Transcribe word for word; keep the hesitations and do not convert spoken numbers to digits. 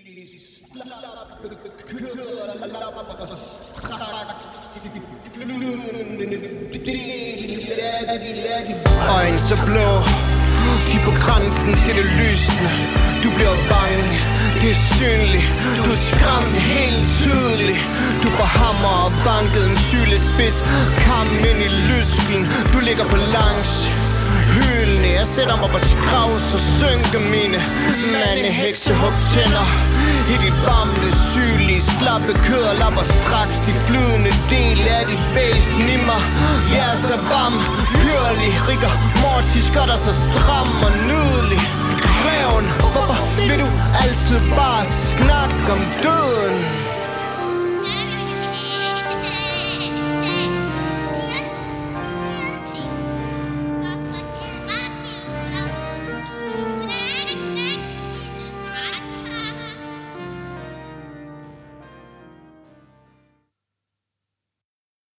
Øjne så blå, de på grænsen til det lysende. Du bliver bange, det er synligt. Du er skræmt helt tydeligt. Du får hammer og banket en sylespids kam ind i lysken. Du ligger på langs hylende. Jeg sætter mig på skrav, så synker mine mande heksehugtænder i dit varmle, sygelige, slappe kød og lapper straks de flydende del af dit væsen i mig. Jeg er så varm, hyrlig, rigger Mortis gør dig så stram og nydelig. Reven, hvorfor vil du altid bare snakke om døden?